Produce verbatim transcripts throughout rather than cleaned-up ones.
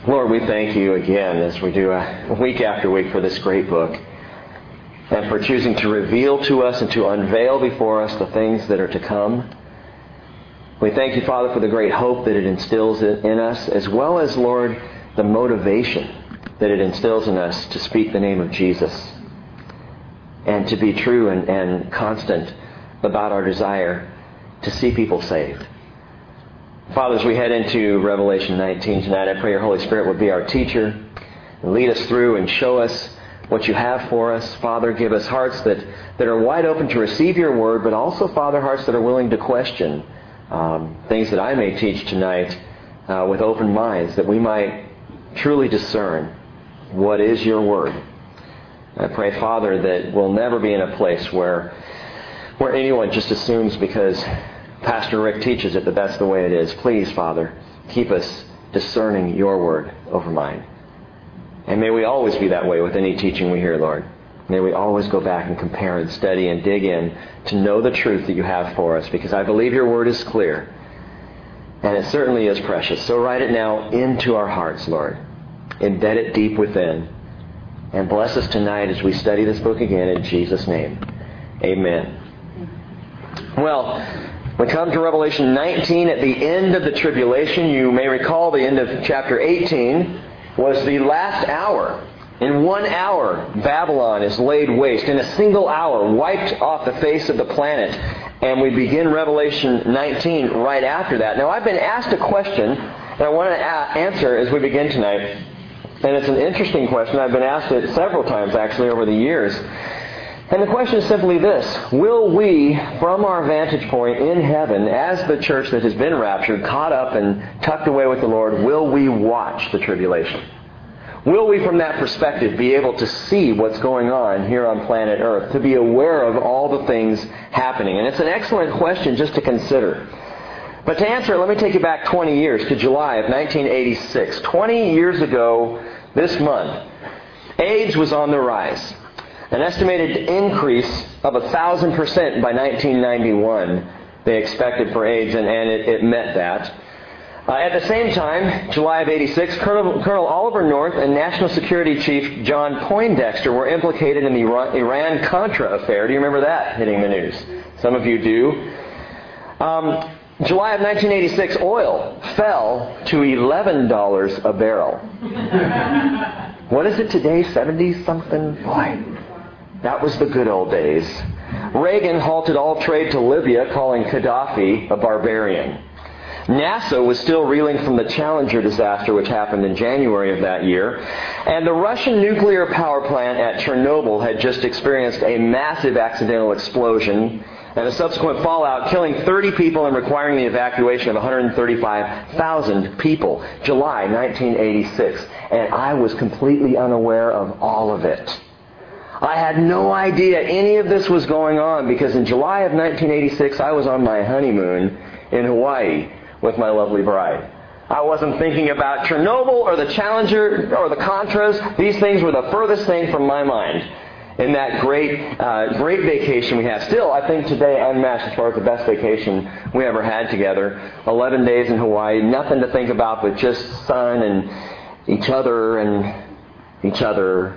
Lord, we thank you again as we do uh, week after week for this great book and for choosing to reveal to us and to unveil before us the things that are to come. We thank you, Father, for the great hope that it instills in us, as well as, Lord, the motivation that it instills in us to speak the name of Jesus and to be true and, and constant about our desire to see people saved. Father, as we head into Revelation nineteen tonight, I pray your Holy Spirit would be our teacher and lead us through and show us what you have for us. Father, give us hearts that, that are wide open to receive your word, but also, Father, hearts that are willing to question um, things that I may teach tonight uh, with open minds, that we might truly discern what is your word. I pray, Father, that we'll never be in a place where, where anyone just assumes because Pastor Rick teaches it that that's the way it is. Please, Father, keep us discerning your word over mine. And may we always be that way with any teaching we hear, Lord. May we always go back and compare and study and dig in to know the truth that you have for us, because I believe your word is clear. And it certainly is precious. So write it now into our hearts, Lord. Embed it deep within. And bless us tonight as we study this book again in Jesus' name. Amen. Well, we come to Revelation nineteen at the end of the tribulation. You may recall the end of chapter eighteen was the last hour. In one hour, Babylon is laid waste. In a single hour, wiped off the face of the planet. And we begin Revelation nineteen right after that. Now, I've been asked a question that I want to a- answer as we begin tonight. And it's an interesting question. I've been asked it several times, actually, over the years. And the question is simply this: will we, from our vantage point in heaven, as the church that has been raptured, caught up and tucked away with the Lord, will we watch the tribulation? Will we, from that perspective, be able to see what's going on here on planet Earth, to be aware of all the things happening? And it's an excellent question just to consider. But to answer it, let me take you back twenty years to July of nineteen eighty-six. twenty years ago this month, AIDS was on the rise. An estimated increase of one thousand percent by nineteen ninety-one they expected for AIDS, and, and it, it met that. Uh, at the same time, July of eighty-six, Colonel, Colonel Oliver North and National Security Chief John Poindexter were implicated in the Iran-Contra affair. Do you remember that hitting the news? Some of you do. Um, July of nineteen eighty-six, oil fell to eleven dollars a barrel. What is it today? seventy-something? Boy, that was the good old days. Reagan halted all trade to Libya, calling Gaddafi a barbarian. NASA was still reeling from the Challenger disaster, which happened in January of that year. And the Russian nuclear power plant at Chernobyl had just experienced a massive accidental explosion and a subsequent fallout, killing thirty people and requiring the evacuation of one hundred thirty-five thousand people. July nineteen eighty-six. And I was completely unaware of all of it. I had no idea any of this was going on because in July of nineteen eighty-six, I was on my honeymoon in Hawaii with my lovely bride. I wasn't thinking about Chernobyl or the Challenger or the Contras. These things were the furthest thing from my mind in that great, uh, great vacation we had. Still, I think today unmatched as far as the best vacation we ever had together. eleven days in Hawaii, nothing to think about but just sun and each other and each other.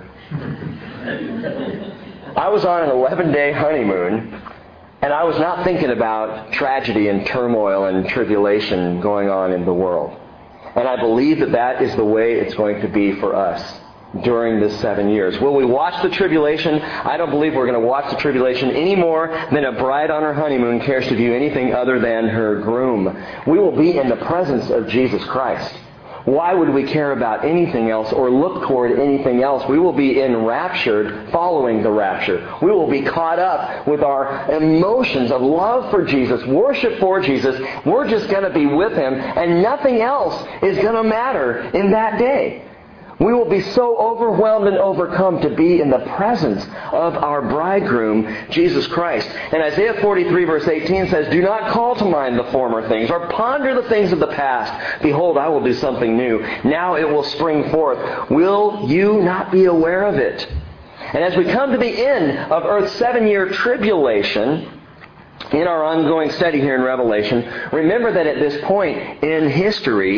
I was on an eleven-day honeymoon, and I was not thinking about tragedy and turmoil and tribulation going on in the world. And I believe that that is the way it's going to be for us during this seven years. Will we watch the tribulation? I don't believe we're going to watch the tribulation any more than a bride on her honeymoon cares to view anything other than her groom. We will be in the presence of Jesus Christ. Why would we care about anything else or look toward anything else? We will be enraptured following the rapture. We will be caught up with our emotions of love for Jesus, worship for Jesus. We're just going to be with Him, and nothing else is going to matter in that day. We will be so overwhelmed and overcome to be in the presence of our bridegroom, Jesus Christ. And Isaiah forty-three verse eighteen says, "Do not call to mind the former things, or ponder the things of the past. Behold, I will do something new. Now it will spring forth. Will you not be aware of it?" And as we come to the end of Earth's seven-year tribulation, in our ongoing study here in Revelation, remember that at this point in history,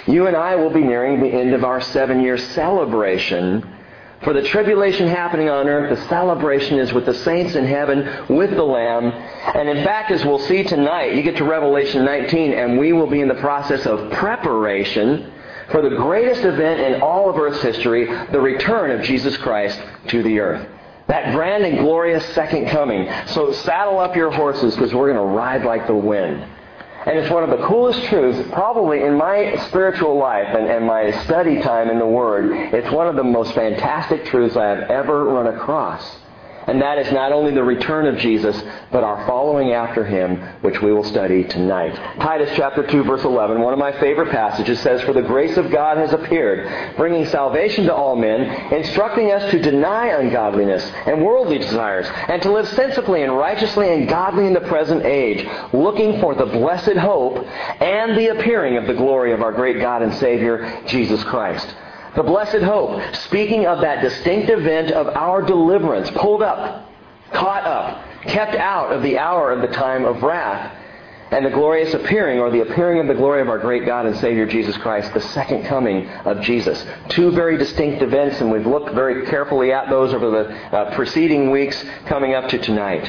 You and I will be nearing the end of our seven-year celebration. For the tribulation happening on earth, the celebration is with the saints in heaven, with the Lamb. And in fact, as we'll see tonight, you get to Revelation nineteen, and we will be in the process of preparation for the greatest event in all of Earth's history, the return of Jesus Christ to the earth. That grand and glorious second coming. So saddle up your horses, because we're going to ride like the wind. And it's one of the coolest truths, probably in my spiritual life and, and my study time in the Word. It's one of the most fantastic truths I have ever run across. And that is not only the return of Jesus, but our following after Him, which we will study tonight. Titus chapter two, verse eleven, one of my favorite passages, says, "For the grace of God has appeared, bringing salvation to all men, instructing us to deny ungodliness and worldly desires, and to live sensibly and righteously and godly in the present age, looking for the blessed hope and the appearing of the glory of our great God and Savior, Jesus Christ." The blessed hope, speaking of that distinct event of our deliverance, pulled up, caught up, kept out of the hour of the time of wrath, and the glorious appearing, or the appearing of the glory of our great God and Savior Jesus Christ, the second coming of Jesus. Two very distinct events, and we've looked very carefully at those over the uh, preceding weeks coming up to tonight.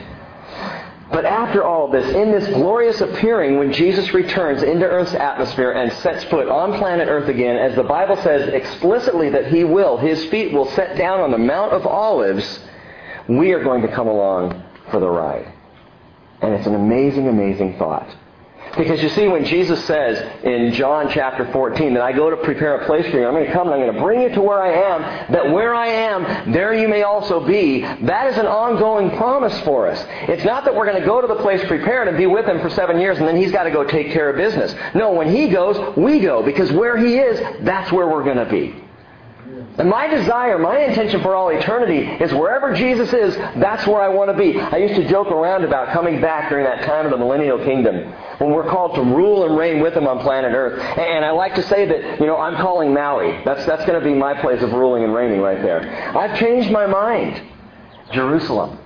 But after all of this, in this glorious appearing, when Jesus returns into Earth's atmosphere and sets foot on planet Earth again, as the Bible says explicitly that He will, His feet will set down on the Mount of Olives, we are going to come along for the ride. And it's an amazing, amazing thought. Because you see, when Jesus says in John chapter fourteen that I go to prepare a place for you, I'm going to come and I'm going to bring you to where I am, that where I am, there you may also be, that is an ongoing promise for us. It's not that we're going to go to the place prepared and be with Him for seven years and then He's got to go take care of business. No, when He goes, we go, because where He is, that's where we're going to be. And my desire, my intention for all eternity is wherever Jesus is, that's where I want to be. I used to joke around about coming back during that time of the millennial kingdom, when we're called to rule and reign with Him on planet Earth. And I like to say that, you know, I'm calling Maui. That's, that's going to be my place of ruling and reigning right there. I've changed my mind. Jerusalem.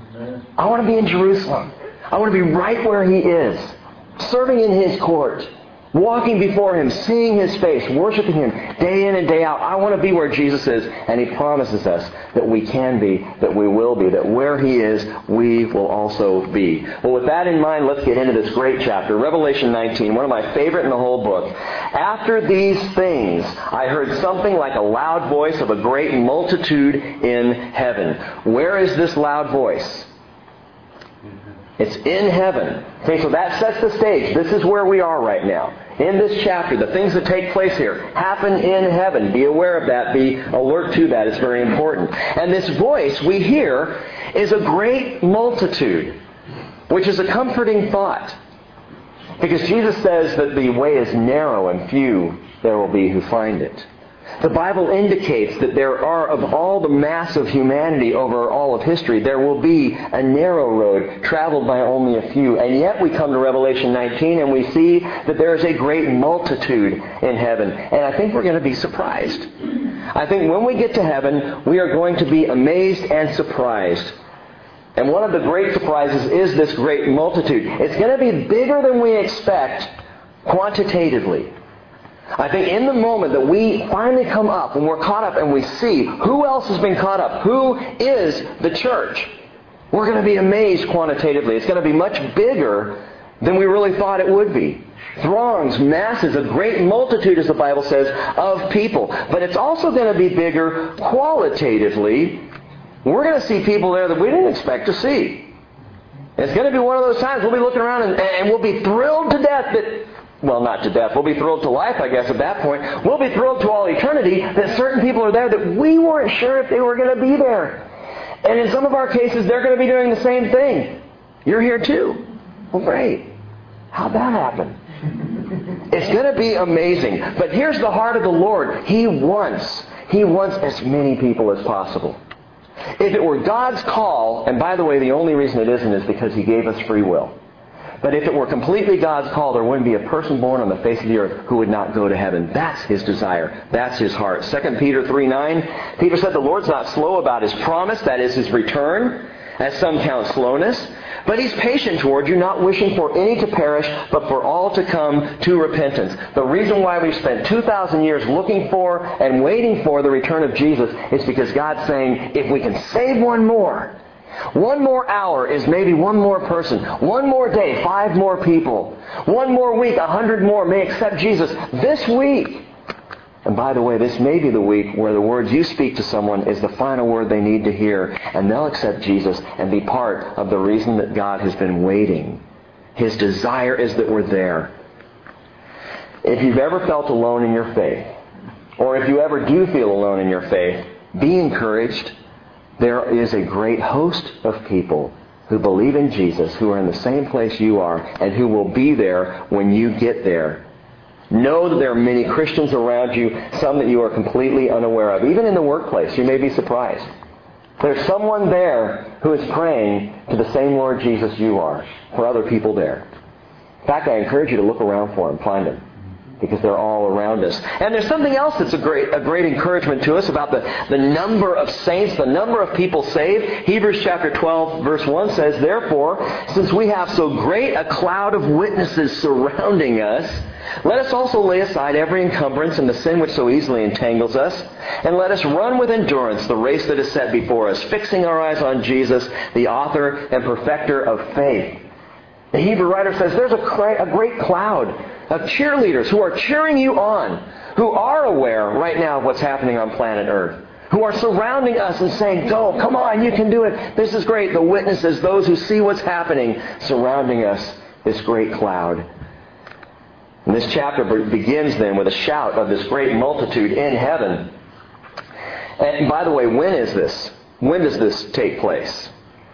I want to be in Jerusalem. I want to be right where He is, serving in His court, walking before Him, seeing His face, worshiping Him day in and day out. I want to be where Jesus is, and He promises us that we can be, that we will be, that where He is, we will also be. Well, with that in mind, let's get into this great chapter, Revelation nineteen, one of my favorite in the whole book. After these things, I heard something like a loud voice of a great multitude in heaven. Where is this loud voice? It's in heaven. Okay, so that sets the stage. This is where we are right now. In this chapter, the things that take place here happen in heaven. Be aware of that. Be alert to that. It's very important. And this voice we hear is a great multitude, which is a comforting thought. Because Jesus says that the way is narrow and few there will be who find it. The Bible indicates that there are, of all the mass of humanity over all of history, there will be a narrow road traveled by only a few. And yet we come to Revelation nineteen and we see that there is a great multitude in heaven. And I think we're going to be surprised. I think when we get to heaven, we are going to be amazed and surprised. And one of the great surprises is this great multitude. It's going to be bigger than we expect quantitatively. I think in the moment that we finally come up and we're caught up and we see who else has been caught up, who is the church, we're going to be amazed quantitatively. It's going to be much bigger than we really thought it would be. Throngs, masses, a great multitude, as the Bible says, of people. But it's also going to be bigger qualitatively. We're going to see people there that we didn't expect to see. It's going to be one of those times we'll be looking around and, and we'll be thrilled to death that... Well, not to death. We'll be thrilled to life, I guess, at that point. We'll be thrilled to all eternity that certain people are there that we weren't sure if they were going to be there. And in some of our cases, they're going to be doing the same thing. You're here too. Well, great. How'd that happen? It's going to be amazing. But here's the heart of the Lord. He wants, He wants as many people as possible. If it were God's call, and by the way, the only reason it isn't is because He gave us free will. But if it were completely God's call, there wouldn't be a person born on the face of the earth who would not go to heaven. That's His desire. That's His heart. Second Peter three nine, Peter said the Lord's not slow about His promise, that is His return, as some count slowness, But He's patient toward you, not wishing for any to perish, but for all to come to repentance. The reason why we've spent two thousand years looking for and waiting for the return of Jesus is because God's saying, if we can save one more, one more hour is maybe one more person. One more day, five more people. One more week, a hundred more may accept Jesus this week. And by the way, this may be the week where the words you speak to someone is the final word they need to hear. And they'll accept Jesus and be part of the reason that God has been waiting. His desire is that we're there. If you've ever felt alone in your faith, or if you ever do feel alone in your faith, be encouraged. There is a great host of people who believe in Jesus, who are in the same place you are, and who will be there when you get there. Know that there are many Christians around you, some that you are completely unaware of. Even in the workplace, you may be surprised. There's someone there who is praying to the same Lord Jesus you are, for other people there. In fact, I encourage you to look around for them, find them, because they're all around us. And there's something else that's a great a great encouragement to us about the, the number of saints, the number of people saved. Hebrews chapter twelve, verse one says, therefore, since we have so great a cloud of witnesses surrounding us, let us also lay aside every encumbrance and the sin which so easily entangles us, and let us run with endurance the race that is set before us, fixing our eyes on Jesus, the author and perfecter of faith. The Hebrew writer says there's a great, a great cloud of cheerleaders who are cheering you on, who are aware right now of what's happening on planet Earth, who are surrounding us and saying, go, come on, you can do it. This is great. The witnesses, those who see what's happening, surrounding us, this great cloud. And this chapter begins then with a shout of this great multitude in heaven. And by the way, when is this? When does this take place?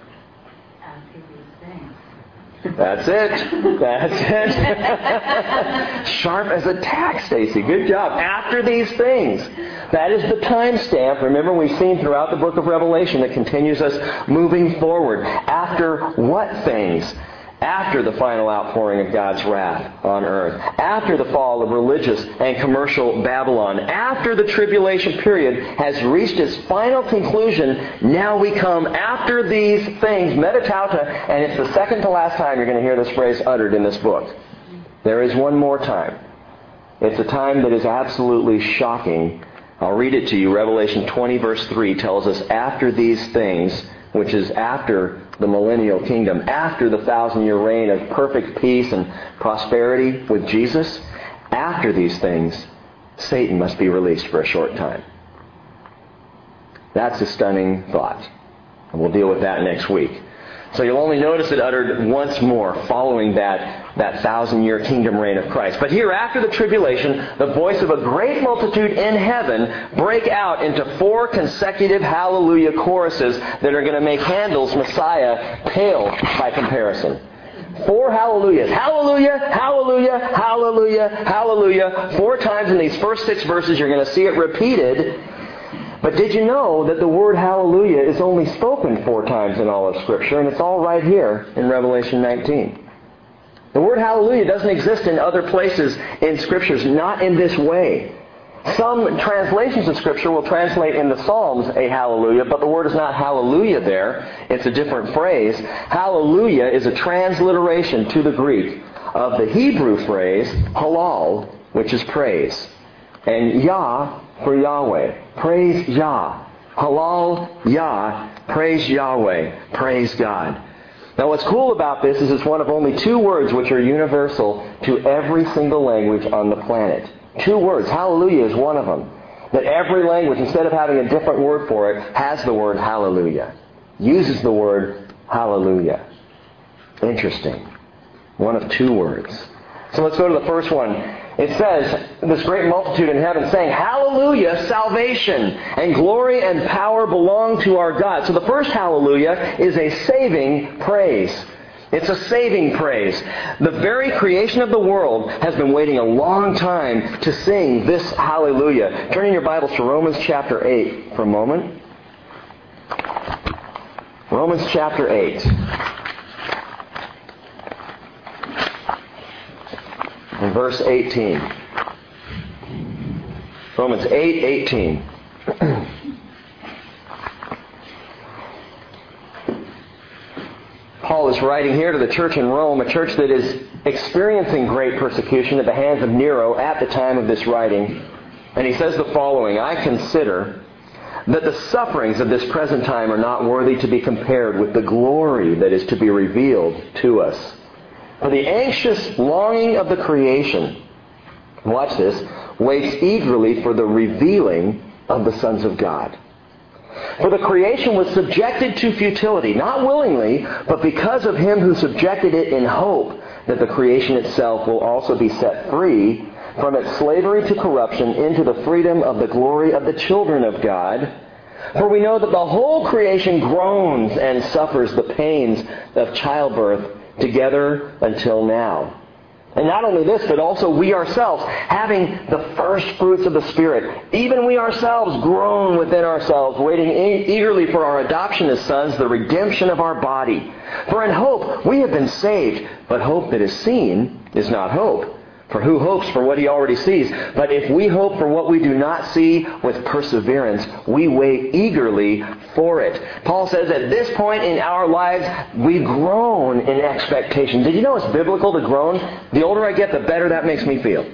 That's it. That's it. Sharp as a tack, Stacy. Good job. After these things. That is the time stamp. Remember, we've seen throughout the book of Revelation that continues us moving forward. After what things? After the final outpouring of God's wrath on earth. After the fall of religious and commercial Babylon. After the tribulation period has reached its final conclusion, now we come after these things, metatauta, and it's the second to last time you're going to hear this phrase uttered in this book. There is one more time. It's a time that is absolutely shocking. I'll read it to you. Revelation twenty verse three tells us, after these things, which is after the millennial kingdom, after the thousand-year reign of perfect peace and prosperity with Jesus, after these things, Satan must be released for a short time. That's a stunning thought. And we'll deal with that next week. So you'll only notice it uttered once more following that, that thousand-year kingdom reign of Christ. But here, after the tribulation, the voice of a great multitude in heaven break out into four consecutive hallelujah choruses that are going to make Handel's Messiah pale by comparison. Four hallelujahs. Hallelujah, hallelujah, hallelujah, hallelujah. Four times in these first six verses, you're going to see it repeated. But did you know that the word hallelujah is only spoken four times in all of Scripture, and it's all right here in Revelation nineteen. The word hallelujah doesn't exist in other places in Scriptures, not in this way. Some translations of Scripture will translate in the Psalms a hallelujah, but the word is not hallelujah there. It's a different phrase. Hallelujah is a transliteration to the Greek of the Hebrew phrase halal, which is praise. And Yah for Yahweh. Praise Yah. Halal Yah. Praise Yahweh. Praise God. Now what's cool about this is it's one of only two words which are universal to every single language on the planet. Two words. Hallelujah is one of them. That every language, instead of having a different word for it, has the word hallelujah. Uses the word hallelujah. Interesting. One of two words. So let's go to the first one. It says, this great multitude in heaven saying, hallelujah, salvation and glory and power belong to our God. So the first hallelujah is a saving praise. It's a saving praise. The very creation of the world has been waiting a long time to sing this hallelujah. Turn in your Bibles to Romans chapter eight for a moment. Romans chapter eight. In verse eighteen. Romans eight eighteen. Paul is Paul's writing here to the church in Rome, a church that is experiencing great persecution at the hands of Nero at the time of this writing. And he says the following, I consider that the sufferings of this present time are not worthy to be compared with the glory that is to be revealed to us. For the anxious longing of the creation, watch this, waits eagerly for the revealing of the sons of God. For the creation was subjected to futility, not willingly, but because of Him who subjected it in hope that the creation itself will also be set free from its slavery to corruption into the freedom of the glory of the children of God. For we know that the whole creation groans and suffers the pains of childbirth together until now. And not only this, but also we ourselves, having the first fruits of the Spirit, even we ourselves groan within ourselves, waiting e- eagerly for our adoption as sons, the redemption of our body. For in hope we have been saved, but hope that is seen is not hope. For who hopes for what he already sees? But if we hope for what we do not see with perseverance, we wait eagerly for it. Paul says at this point in our lives, we groan in expectation. Did you know it's biblical to groan? The older I get, the better that makes me feel.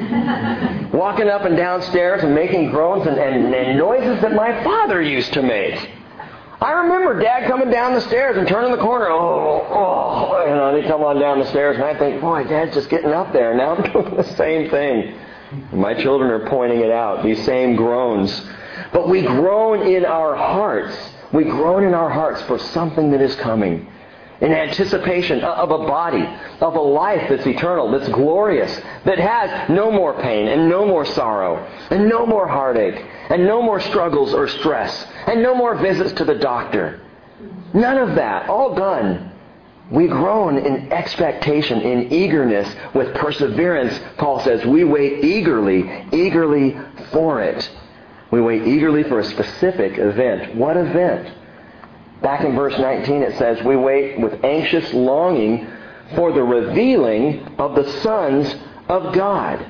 Walking up and down stairs and making groans and, and, and noises that my father used to make. I remember Dad coming down the stairs and turning the corner. Oh, oh, you know, they come on down the stairs, and I think, boy, Dad's just getting up there. Now I'm doing the same thing. And my children are pointing it out, these same groans. But we groan in our hearts. We groan in our hearts for something that is coming. In anticipation of a body, of a life that's eternal, that's glorious, that has no more pain and no more sorrow and no more heartache and no more struggles or stress and no more visits to the doctor. None of that. All done. We groan in expectation, in eagerness, with perseverance. Paul says we wait eagerly, eagerly for it. We wait eagerly for a specific event. What event? Back in verse nineteen it says, we wait with anxious longing for the revealing of the sons of God.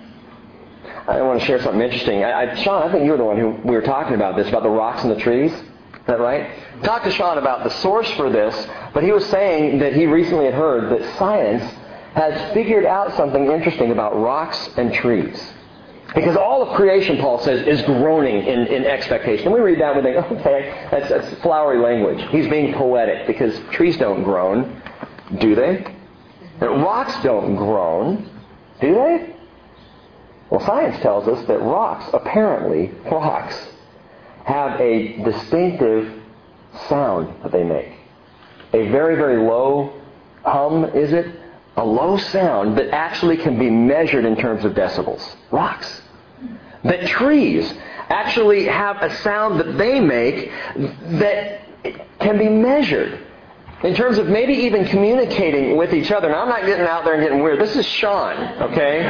I want to share something interesting. I, I, Sean, I think you were the one who we were talking about this, about the rocks and the trees. Is that right? Talked to Sean about the source for this, but he was saying that he recently had heard that science has figured out something interesting about rocks and trees. Because all of creation, Paul says, is groaning in, in expectation. And we read that and we think, okay, that's, that's flowery language. He's being poetic because trees don't groan, do they? And rocks don't groan, do they? Well, science tells us that rocks, apparently rocks, have a distinctive sound that they make. A very, very low hum, is it? A low sound that actually can be measured in terms of decibels. Rocks. That trees actually have a sound that they make that can be measured in terms of maybe even communicating with each other. Now, I'm not getting out there and getting weird. This is Sean, okay?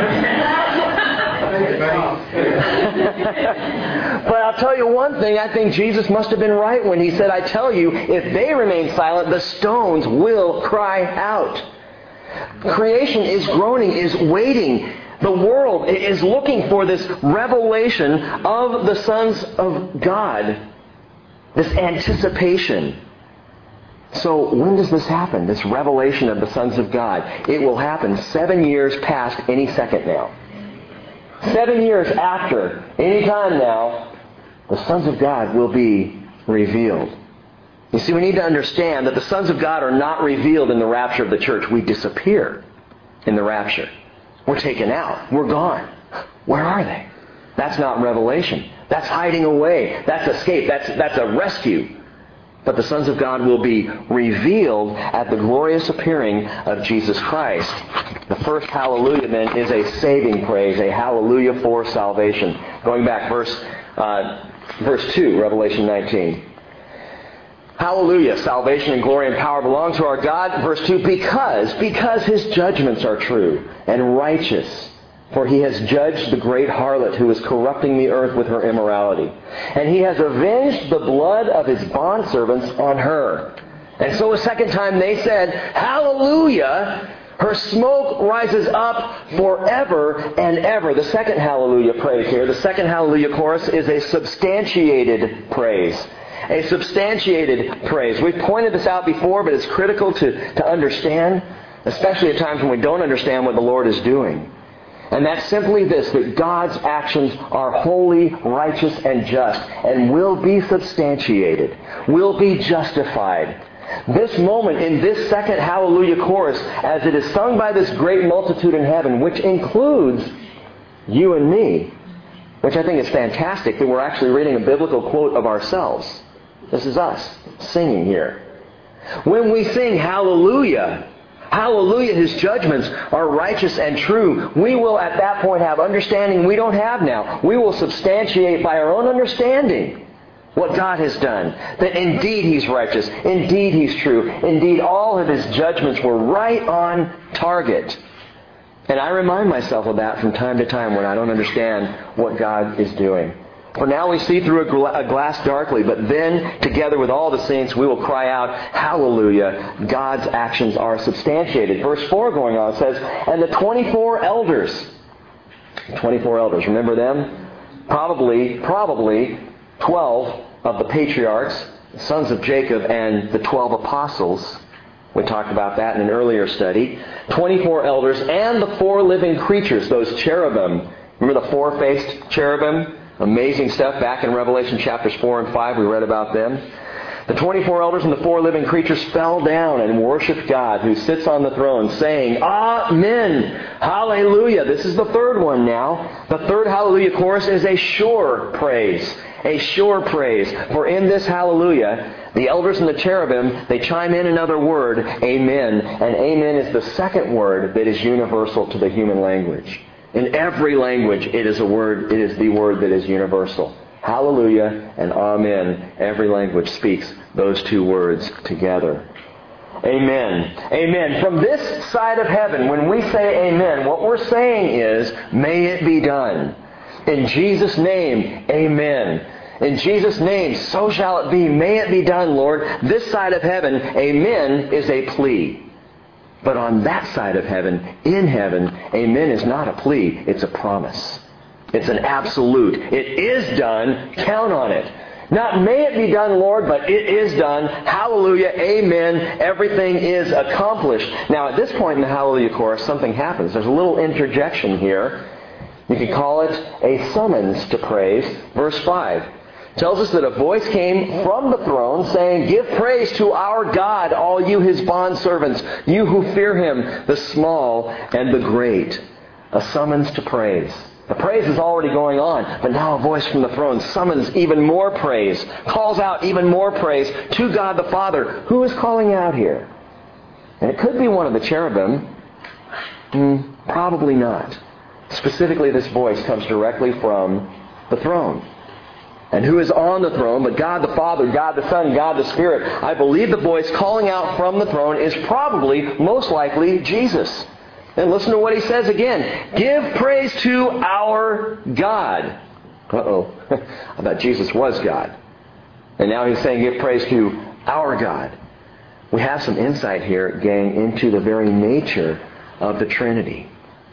But I'll tell you one thing. I think Jesus must have been right when He said, I tell you, if they remain silent, the stones will cry out. Creation is groaning, is waiting. The world is looking for this revelation of the sons of God. This anticipation. So when does this happen? This revelation of the sons of God. It will happen seven years past any second now. Seven years after any time now, the sons of God will be revealed. You see, we need to understand that the sons of God are not revealed in the rapture of the church. We disappear in the rapture. We're taken out. We're gone. Where are they? That's not revelation. That's hiding away. That's escape. That's, that's a rescue. But the sons of God will be revealed at the glorious appearing of Jesus Christ. The first hallelujah then is a saving praise, a hallelujah for salvation. Going back, verse, uh, verse two, Revelation nineteen. Hallelujah, salvation and glory and power belong to our God. Verse two, because, because His judgments are true and righteous. For He has judged the great harlot who is corrupting the earth with her immorality. And He has avenged the blood of His bondservants on her. And so a second time they said, Hallelujah! Her smoke rises up forever and ever. The second hallelujah praise here, the second hallelujah chorus is a substantiated praise. a substantiated praise. We've pointed this out before, but it's critical to, to understand, especially at times when we don't understand what the Lord is doing. And that's simply this, that God's actions are holy, righteous, and just, and will be substantiated, will be justified. This moment in this second Hallelujah chorus, as it is sung by this great multitude in heaven, which includes you and me, which I think is fantastic that we're actually reading a biblical quote of ourselves. This is us singing here. When we sing Hallelujah, Hallelujah, His judgments are righteous and true, we will at that point have understanding we don't have now. We will substantiate by our own understanding what God has done. That indeed He's righteous. Indeed He's true. Indeed all of His judgments were right on target. And I remind myself of that from time to time when I don't understand what God is doing. For now we see through a, gla- a glass darkly, but then together with all the saints we will cry out, Hallelujah, God's actions are substantiated. Verse four going on says, and the twenty-four elders, twenty-four elders, remember them? Probably, probably twelve of the patriarchs, the sons of Jacob, and the twelve apostles. We talked about that in an earlier study. twenty-four elders and the four living creatures, those cherubim. Remember the four-faced cherubim? Amazing stuff back in Revelation chapters four and five. We read about them. The twenty-four elders and the four living creatures fell down and worshiped God who sits on the throne, saying, Amen! Hallelujah! This is the third one now. The third Hallelujah chorus is a sure praise. A sure praise. For in this Hallelujah, the elders and the cherubim, they chime in another word, Amen. And Amen is the second word that is universal to the human language. In every language, it is a word, it is the word that is universal. Hallelujah and Amen. Every language speaks those two words together. Amen. Amen. From this side of heaven, when we say Amen, what we're saying is, may it be done. In Jesus' name, Amen. In Jesus' name, so shall it be. May it be done, Lord. This side of heaven, Amen is a plea. But on that side of heaven, in heaven, Amen is not a plea, it's a promise. It's an absolute. It is done, count on it. Not may it be done, Lord, but it is done. Hallelujah, Amen, everything is accomplished. Now at this point in the Hallelujah chorus, something happens. There's a little interjection here. You could call it a summons to praise. Verse five tells us that a voice came from the throne saying, Give praise to our God, all you His bondservants, you who fear Him, the small and the great. A summons to praise. The praise is already going on, but now a voice from the throne summons even more praise, calls out even more praise to God the Father. Who is calling out here? And it could be one of the cherubim. Mm, probably not. Specifically, this voice comes directly from the throne. And who is on the throne but God the Father, God the Son, God the Spirit. I believe the voice calling out from the throne is probably, most likely, Jesus. And listen to what He says again. Give praise to our God. Uh-oh. I thought Jesus was God. And now He's saying give praise to our God. We have some insight here, gang, into the very nature of the Trinity.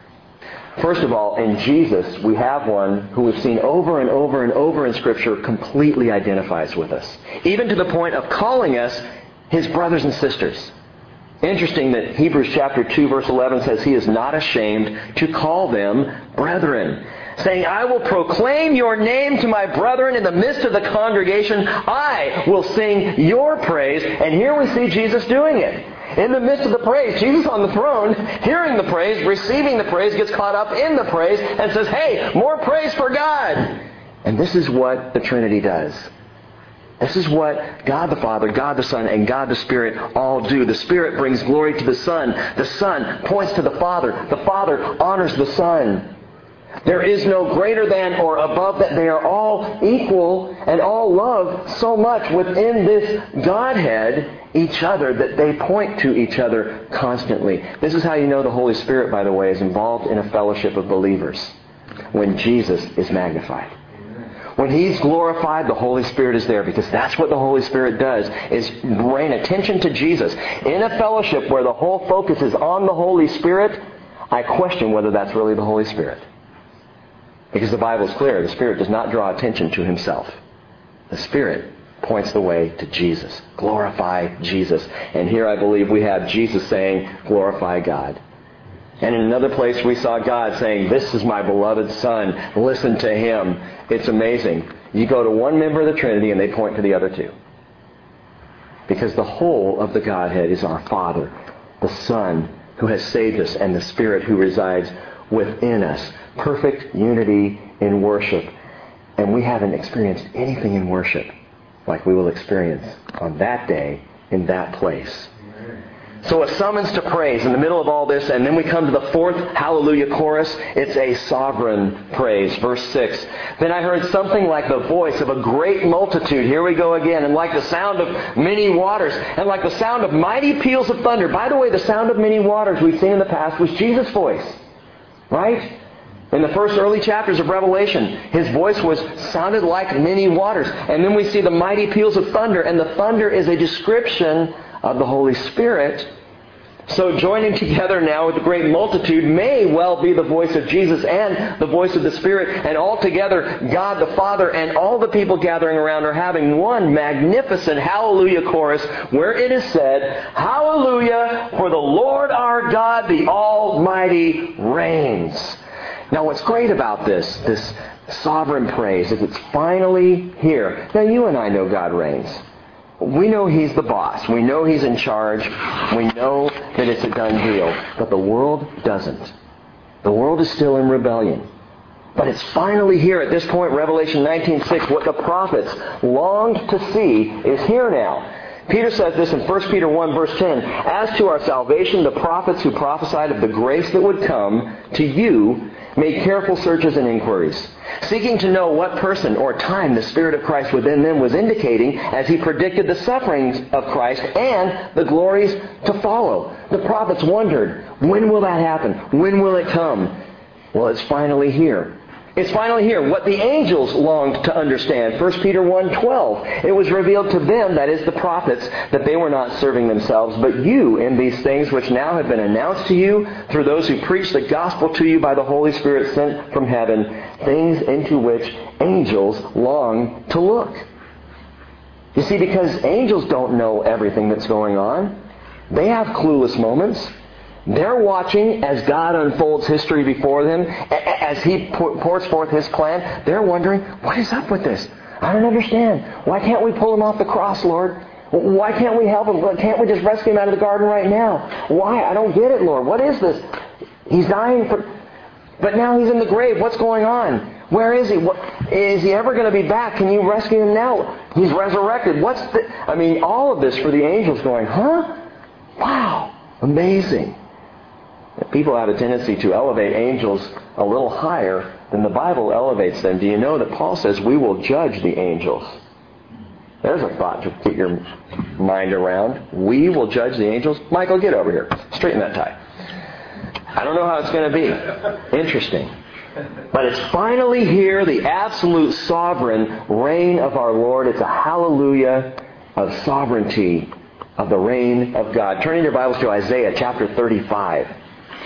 First of all, in Jesus, we have one who we've seen over and over and over in Scripture completely identifies with us. Even to the point of calling us His brothers and sisters. Interesting that Hebrews chapter two verse eleven says He is not ashamed to call them brethren. Saying, I will proclaim your name to my brethren in the midst of the congregation. I will sing your praise. And here we see Jesus doing it. In the midst of the praise, Jesus on the throne, hearing the praise, receiving the praise, gets caught up in the praise and says, hey, more praise for God. And this is what the Trinity does. This is what God the Father, God the Son, and God the Spirit all do. The Spirit brings glory to the Son. The Son points to the Father. The Father honors the Son. There is no greater than or above that. They are all equal and all love so much within this Godhead each other that they point to each other constantly. This is how you know the Holy Spirit, by the way, is involved in a fellowship of believers. When Jesus is magnified. When He's glorified, the Holy Spirit is there, because that's what the Holy Spirit does, is bring attention to Jesus. In a fellowship where the whole focus is on the Holy Spirit, I question whether that's really the Holy Spirit. Because the Bible is clear, the Spirit does not draw attention to Himself. The Spirit points the way to Jesus. Glorify Jesus. And here I believe we have Jesus saying, glorify God. And in another place we saw God saying, this is my beloved Son. Listen to Him. It's amazing. You go to one member of the Trinity and they point to the other two. Because the whole of the Godhead is our Father, the Son who has saved us, and the Spirit who resides within us. Perfect unity in worship. And we haven't experienced anything in worship like we will experience on that day in that place. So a summons to praise in the middle of all this, and then we come to the fourth hallelujah chorus. It's a sovereign praise. Verse six. Then I heard something like the voice of a great multitude. Here we go again. And like the sound of many waters, and like the sound of mighty peals of thunder. By the way, the sound of many waters we've seen in the past was Jesus' voice. Right? In the first early chapters of Revelation, His voice was sounded like many waters. And then we see the mighty peals of thunder, and the thunder is a description of the Holy Spirit. So joining together now with the great multitude may well be the voice of Jesus and the voice of the Spirit, and all together God the Father and all the people gathering around are having one magnificent hallelujah chorus where it is said, Hallelujah, for the Lord our God, the Almighty, reigns. Now what's great about this, this sovereign praise, is it's finally here. Now you and I know God reigns. We know He's the boss. We know He's in charge. We know that it's a done deal. But the world doesn't. The world is still in rebellion. But it's finally here at this point, Revelation nineteen six. What the prophets longed to see is here now. Peter says this in First Peter one, verse ten. As to our salvation, the prophets who prophesied of the grace that would come to you made careful searches and inquiries, seeking to know what person or time the Spirit of Christ within them was indicating as He predicted the sufferings of Christ and the glories to follow. The prophets wondered, when will that happen? When will it come? Well, it's finally here. It's finally here. What the angels longed to understand. First Peter one twelve. It was revealed to them, that is the prophets, that they were not serving themselves, but you in these things which now have been announced to you through those who preach the gospel to you by the Holy Spirit sent from heaven, things into which angels long to look. You see, because angels don't know everything that's going on. They have clueless moments. They're watching as God unfolds history before them, as He pours forth His plan. They're wondering, what is up with this? I don't understand. Why can't we pull Him off the cross, Lord? Why can't we help Him? Can't we just rescue Him out of the garden right now? Why? I don't get it, Lord. What is this? He's dying for... But now He's in the grave. What's going on? Where is He? What, is He ever going to be back? Can you rescue Him now? He's resurrected. What's the... I mean, all of this for the angels going, huh? Wow. Amazing. People have a tendency to elevate angels a little higher than the Bible elevates them. Do you know that Paul says we will judge the angels? There's a thought to get your mind around. We will judge the angels? Michael, get over here. Straighten that tie. I don't know how it's going to be. Interesting. But it's finally here, the absolute sovereign reign of our Lord. It's a hallelujah of sovereignty of the reign of God. Turning your Bibles to Isaiah chapter thirty-five.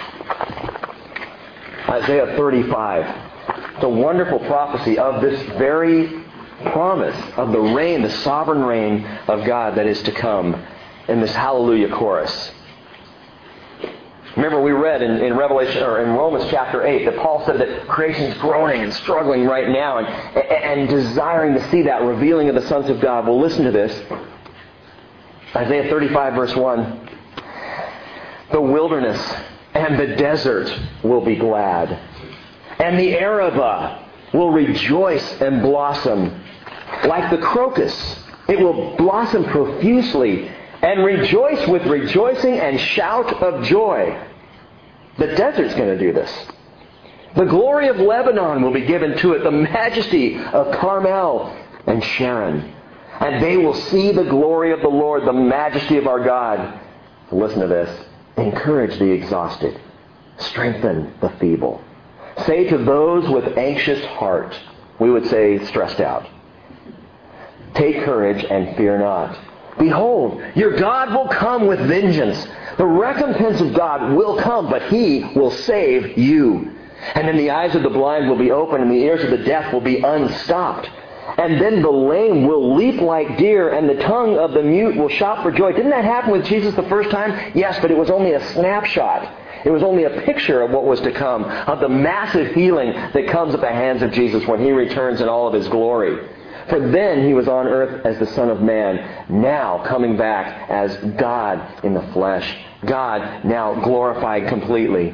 Isaiah thirty-five. It's a wonderful prophecy of this very promise of the reign, the sovereign reign of God that is to come in this hallelujah chorus. Remember we read in, in Revelation or in Romans chapter eight that Paul said that creation is groaning and struggling right now and, and, and desiring to see that revealing of the sons of God. Well, listen to this. Isaiah thirty-five verse one. The wilderness and the desert will be glad, and the Arabah will rejoice and blossom. Like the crocus, it will blossom profusely and rejoice with rejoicing and shout of joy. The desert's going to do this. The glory of Lebanon will be given to it, the majesty of Carmel and Sharon. And they will see the glory of the Lord, the majesty of our God. Listen to this. Encourage the exhausted. Strengthen the feeble. Say to those with anxious heart, we would say stressed out, take courage and fear not. Behold, your God will come with vengeance. The recompense of God will come, but He will save you. And then the eyes of the blind will be opened, and the ears of the deaf will be unstopped. And then the lame will leap like deer, and the tongue of the mute will shout for joy. Didn't that happen with Jesus the first time? Yes, but it was only a snapshot. It was only a picture of what was to come, of the massive healing that comes at the hands of Jesus when He returns in all of His glory. For then He was on earth as the Son of Man, now coming back as God in the flesh. God now glorified completely.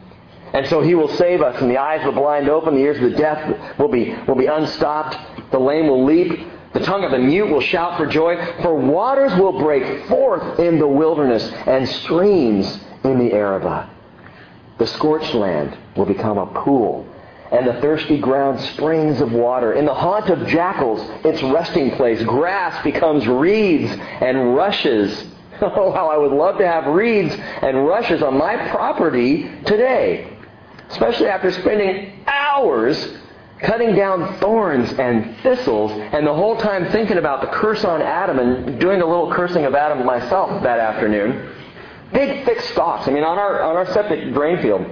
And so He will save us, and the eyes of the blind open, the ears of the deaf will be, will be unstopped, the lame will leap, the tongue of the mute will shout for joy, for waters will break forth in the wilderness and streams in the Arabah. The scorched land will become a pool, and the thirsty ground springs of water. In the haunt of jackals, its resting place, grass becomes reeds and rushes. Oh, how I would love to have reeds and rushes on my property today, especially after spending hours cutting down thorns and thistles, and the whole time thinking about the curse on Adam and doing a little cursing of Adam myself that afternoon. Big, thick stalks. I mean, on our on our septic drain field,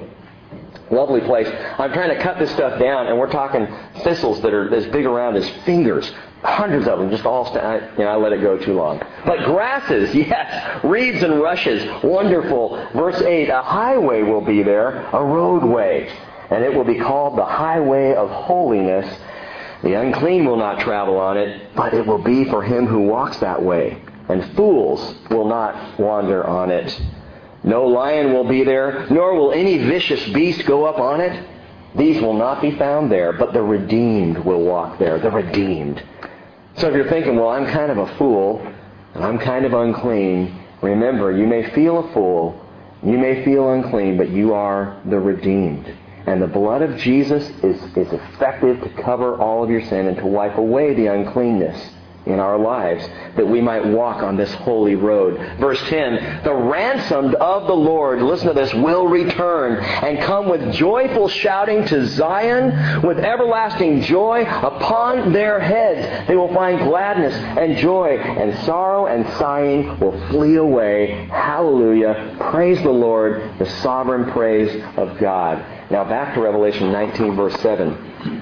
lovely place, I'm trying to cut this stuff down, and we're talking thistles that are as big around as fingers. Hundreds of them, just all, st- I, you know, I let it go too long. But grasses, yes, reeds and rushes, wonderful. Verse eight, a highway will be there, a roadway, and it will be called the highway of holiness. The unclean will not travel on it, but it will be for him who walks that way. And fools will not wander on it. No lion will be there, nor will any vicious beast go up on it. These will not be found there, but the redeemed will walk there, the redeemed. So if you're thinking, well, I'm kind of a fool, and I'm kind of unclean, remember, you may feel a fool, you may feel unclean, but you are the redeemed. And the blood of Jesus is, is effective to cover all of your sin and to wipe away the uncleanness in our lives, that we might walk on this holy road. Verse ten, the ransomed of the Lord, listen to this, will return and come with joyful shouting to Zion, with everlasting joy upon their heads. They will find gladness and joy, and sorrow and sighing will flee away. Hallelujah. Praise the Lord, the sovereign praise of God. Now back to Revelation nineteen, verse seven.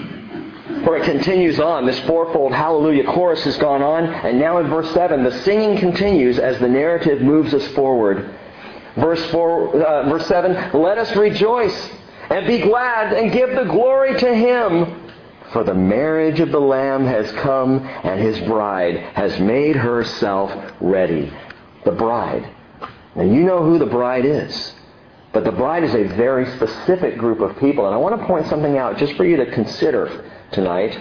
For it continues on. This fourfold hallelujah chorus has gone on. And now in verse seven, the singing continues as the narrative moves us forward. Verse four, uh, verse seven, let us rejoice and be glad and give the glory to Him. For the marriage of the Lamb has come, and His bride has made herself ready. The bride. Now you know who the bride is. But the bride is a very specific group of people. And I want to point something out just for you to consider tonight.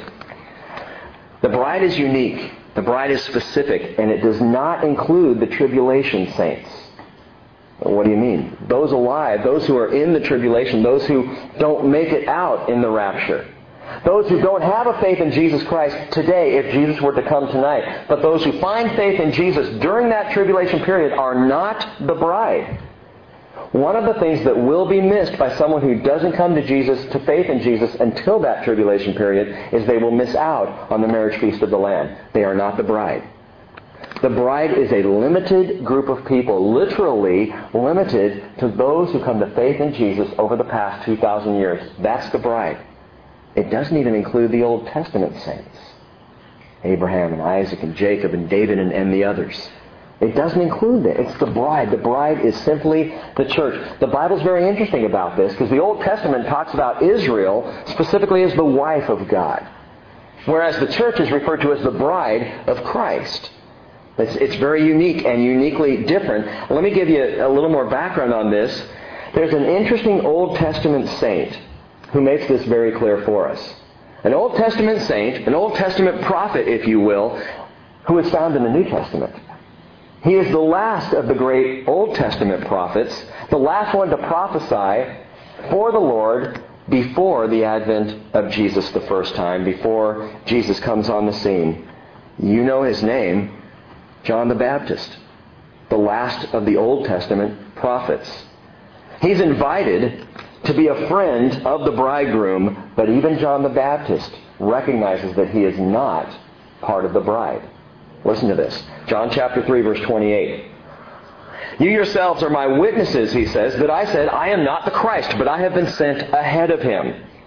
The bride is unique. The bride is specific, and it does not include the tribulation saints. What do you mean? Those alive, those who are in the tribulation, those who don't make it out in the rapture. Those who don't have a faith in Jesus Christ today, if Jesus were to come tonight. But those who find faith in Jesus during that tribulation period are not the bride. One of the things that will be missed by someone who doesn't come to Jesus, to faith in Jesus, until that tribulation period, is they will miss out on the marriage feast of the Lamb. They are not the bride. The bride is a limited group of people, literally limited to those who come to faith in Jesus over the past two thousand years. That's the bride. It doesn't even include the Old Testament saints. Abraham and Isaac and Jacob and David and, and the others. It doesn't include that. It's the bride. The bride is simply the church. The Bible's very interesting about this because the Old Testament talks about Israel specifically as the wife of God, whereas the church is referred to as the bride of Christ. It's, it's very unique and uniquely different. Let me give you a, a little more background on this. There's an interesting Old Testament saint who makes this very clear for us. An Old Testament saint, an Old Testament prophet, if you will, who is found in the New Testament. He is the last of the great Old Testament prophets, the last one to prophesy for the Lord before the advent of Jesus the first time, before Jesus comes on the scene. You know his name, John the Baptist, the last of the Old Testament prophets. He's invited to be a friend of the bridegroom, but even John the Baptist recognizes that he is not part of the bride. Listen to this. John chapter three, verse twenty-eight. You yourselves are my witnesses, he says, that I said, I am not the Christ, but I have been sent ahead of him.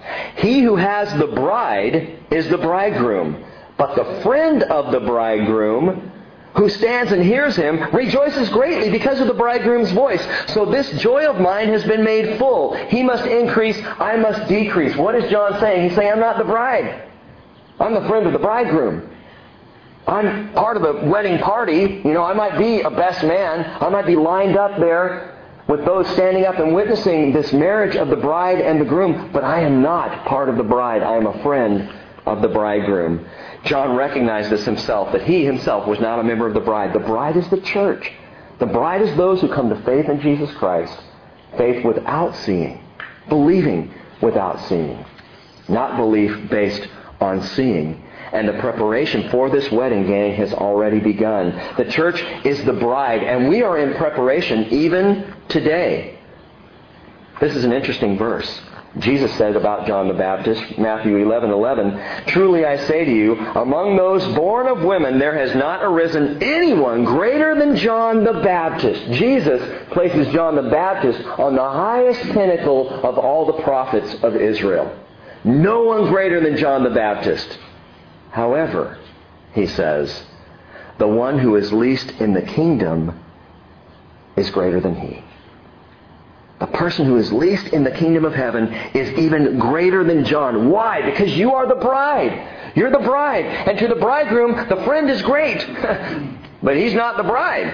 He who has the bride is the bridegroom, but the friend of the bridegroom who stands and hears him rejoices greatly because of the bridegroom's voice. So this joy of mine has been made full. He must increase, I must decrease. What is John saying? He's saying, I'm not the bride. I'm the friend of the bridegroom. I'm part of the wedding party. You know, I might be a best man. I might be lined up there with those standing up and witnessing this marriage of the bride and the groom, but I am not part of the bride. I am a friend of the bridegroom. John recognized this himself, that he himself was not a member of the bride. The bride is the church. The bride is those who come to faith in Jesus Christ. Faith without seeing. Believing without seeing. Not belief based on seeing. And the preparation for this wedding gang has already begun. The church is the bride, and we are in preparation even today. This is an interesting verse. Jesus said about John the Baptist, Matthew eleven eleven, truly I say to you, among those born of women there has not arisen anyone greater than John the Baptist. Jesus places John the Baptist on the highest pinnacle of all the prophets of Israel. No one greater than John the Baptist. However, he says, the one who is least in the kingdom is greater than he. The person who is least in the kingdom of heaven is even greater than John. Why? Because you are the bride. You're the bride. And to the bridegroom, the friend is great. But he's not the bride.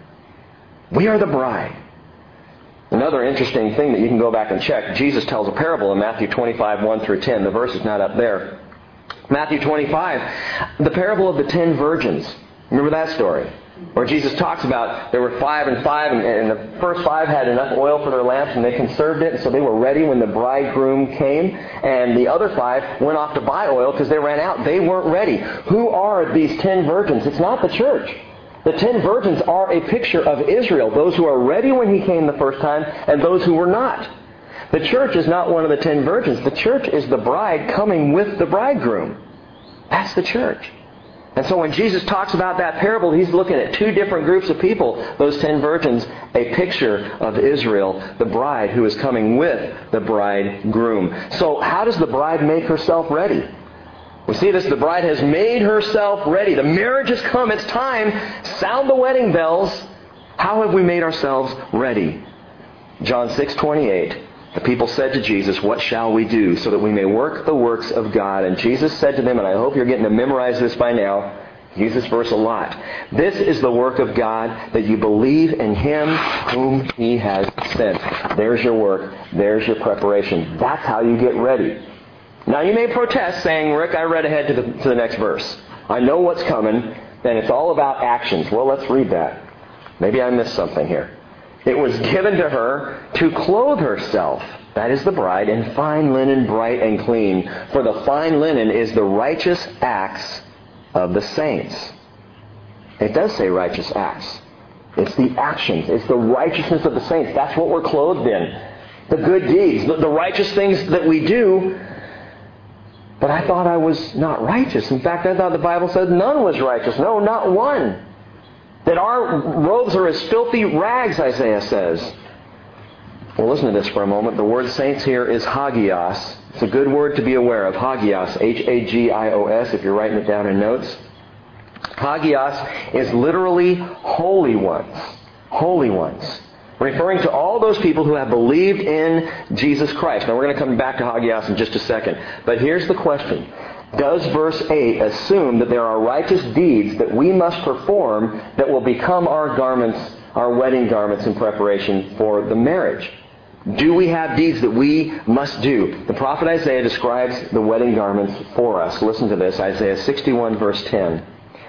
We are the bride. Another interesting thing that you can go back and check, Jesus tells a parable in Matthew twenty-five, one through ten. The verse is not up there. Matthew twenty-five, the parable of the ten virgins. Remember that story? Where Jesus talks about there were five and five, and, and the first five had enough oil for their lamps, and they conserved it, so they were ready when the bridegroom came. And the other five went off to buy oil because they ran out. They weren't ready. Who are these ten virgins? It's not the church. The ten virgins are a picture of Israel, those who are ready when he came the first time, and those who were not. The church is not one of the ten virgins. The church is the bride coming with the bridegroom. That's the church. And so when Jesus talks about that parable, he's looking at two different groups of people. Those ten virgins, a picture of Israel, the bride who is coming with the bridegroom. So how does the bride make herself ready? We see this, the bride has made herself ready. The marriage has come, it's time. Sound the wedding bells. How have we made ourselves ready? John six twenty-eight. The people said to Jesus, what shall we do so that we may work the works of God? And Jesus said to them, and I hope you're getting to memorize this by now, use this verse a lot. This is the work of God, that you believe in Him whom He has sent. There's your work. There's your preparation. That's how you get ready. Now you may protest saying, Rick, I read ahead to the, to the next verse. I know what's coming, and it's all about actions. Well, let's read that. Maybe I missed something here. It was given to her to clothe herself, that is the bride, in fine linen, bright and clean. For the fine linen is the righteous acts of the saints. It does say righteous acts. It's the actions. It's the righteousness of the saints. That's what we're clothed in. The good deeds, the, the righteous things that we do. But I thought I was not righteous. In fact, I thought the Bible said none was righteous. No, not one. That our robes are as filthy rags, Isaiah says. Well, listen to this for a moment. The word saints here is hagios. It's a good word to be aware of. Hagios. H A G I O S, if you're writing it down in notes. Hagios is literally holy ones. Holy ones. Referring to all those people who have believed in Jesus Christ. Now, we're going to come back to hagios in just a second. But here's the question. Does verse eight assume that there are righteous deeds that we must perform that will become our garments, our wedding garments in preparation for the marriage? Do we have deeds that we must do? The prophet Isaiah describes the wedding garments for us. Listen to this, Isaiah sixty-one verse ten.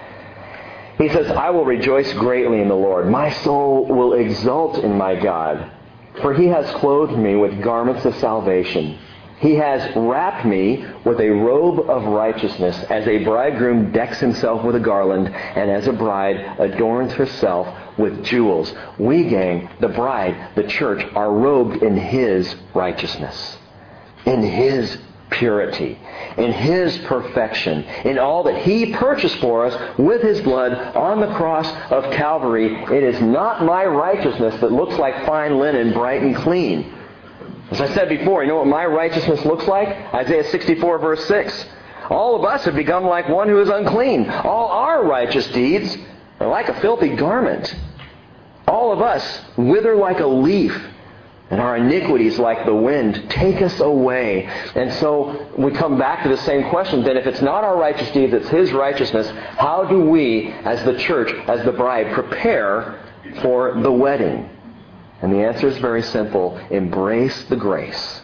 He says, I will rejoice greatly in the Lord. My soul will exult in my God, for He has clothed me with garments of salvation. He has wrapped me with a robe of righteousness, as a bridegroom decks himself with a garland, and as a bride adorns herself with jewels. We, gang, the bride, the church, are robed in His righteousness, in His purity, in His perfection, in all that He purchased for us with His blood on the cross of Calvary. It is not my righteousness that looks like fine linen, bright and clean. As I said before, you know what my righteousness looks like? Isaiah sixty-four, verse six. All of us have become like one who is unclean. All our righteous deeds are like a filthy garment. All of us wither like a leaf, and our iniquities like the wind take us away. And so we come back to the same question. Then if it's not our righteous deeds, it's His righteousness, how do we, as the church, as the bride, prepare for the wedding? And the answer is very simple. Embrace the grace.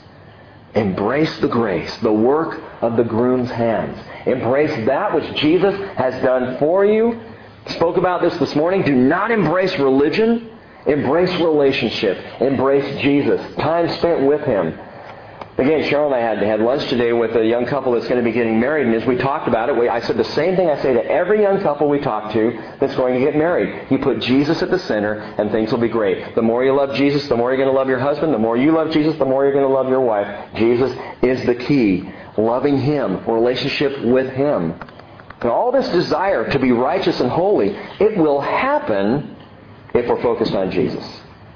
Embrace the grace, the work of the groom's hands. Embrace that which Jesus has done for you. Spoke about this this morning. Do not embrace religion. Embrace relationship. Embrace Jesus. Time spent with Him. Again, Cheryl and I had, had lunch today with a young couple that's going to be getting married, and as we talked about it, we, I said the same thing I say to every young couple we talk to that's going to get married. You put Jesus at the center, and things will be great. The more you love Jesus, the more you're going to love your husband. The more you love Jesus, the more you're going to love your wife. Jesus is the key. Loving Him, relationship with Him. And all this desire to be righteous and holy, it will happen if we're focused on Jesus.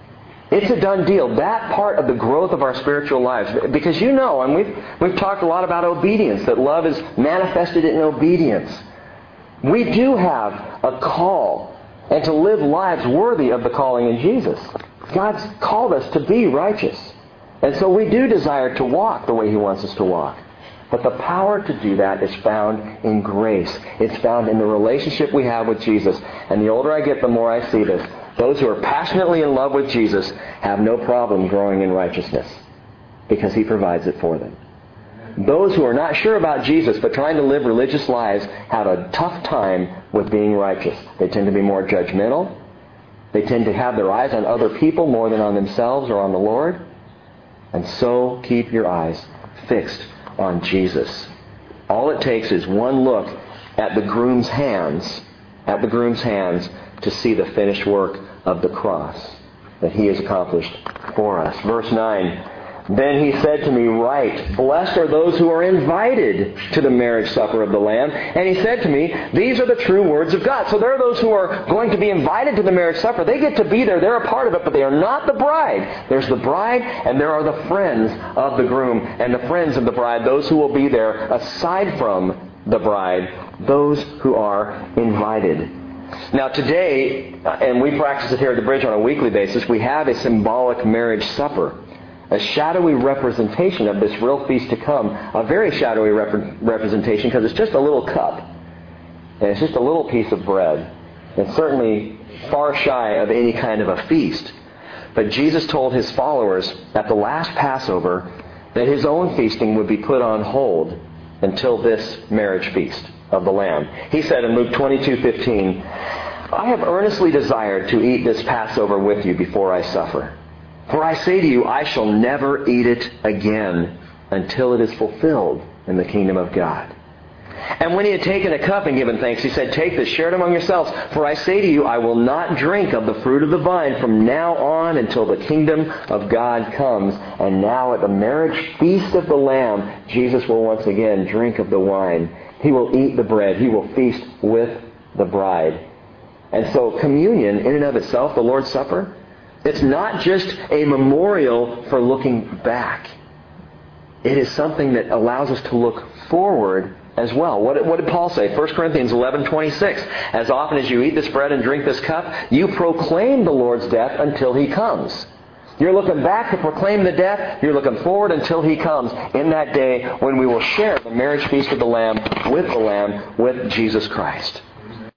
It's a done deal. That part of the growth of our spiritual lives. Because you know, and we've, we've talked a lot about obedience, that love is manifested in obedience. We do have a call, and to live lives worthy of the calling in Jesus. God's called us to be righteous. And so we do desire to walk the way He wants us to walk. But the power to do that is found in grace. It's found in the relationship we have with Jesus. And the older I get, the more I see this. Those who are passionately in love with Jesus have no problem growing in righteousness because He provides it for them. Those who are not sure about Jesus but trying to live religious lives have a tough time with being righteous. They tend to be more judgmental. They tend to have their eyes on other people more than on themselves or on the Lord. And so keep your eyes fixed on Jesus. All it takes is one look at the groom's hands, at the groom's hands to see the finished work of the cross that He has accomplished for us. Verse nine, then He said to me, write, blessed are those who are invited to the marriage supper of the Lamb. And He said to me, these are the true words of God. So there are those who are going to be invited to the marriage supper. They get to be there. They're a part of it, but they are not the bride. There's the bride, and there are the friends of the groom and the friends of the bride, those who will be there aside from the bride, those who are invited. Now today, and we practice it here at the Bridge on a weekly basis, we have a symbolic marriage supper. A shadowy representation of this real feast to come. A very shadowy rep- representation because it's just a little cup. And it's just a little piece of bread. It's certainly far shy of any kind of a feast. But Jesus told His followers at the last Passover that His own feasting would be put on hold until this marriage feast of the Lamb. He said in Luke twenty-two fifteen, I have earnestly desired to eat this Passover with you before I suffer. For I say to you, I shall never eat it again until it is fulfilled in the kingdom of God. And when He had taken a cup and given thanks, He said, take this, share it among yourselves. For I say to you, I will not drink of the fruit of the vine from now on until the kingdom of God comes. And now at the marriage feast of the Lamb, Jesus will once again drink of the wine. He will eat the bread. He will feast with the bride. And so communion, in and of itself, the Lord's Supper, it's not just a memorial for looking back. It is something that allows us to look forward as well. What, what did Paul say? First Corinthians eleven twenty-six. As often as you eat this bread and drink this cup, you proclaim the Lord's death until He comes. You're looking back to proclaim the death. You're looking forward until He comes in that day when we will share the marriage feast of the Lamb with the Lamb, with Jesus Christ.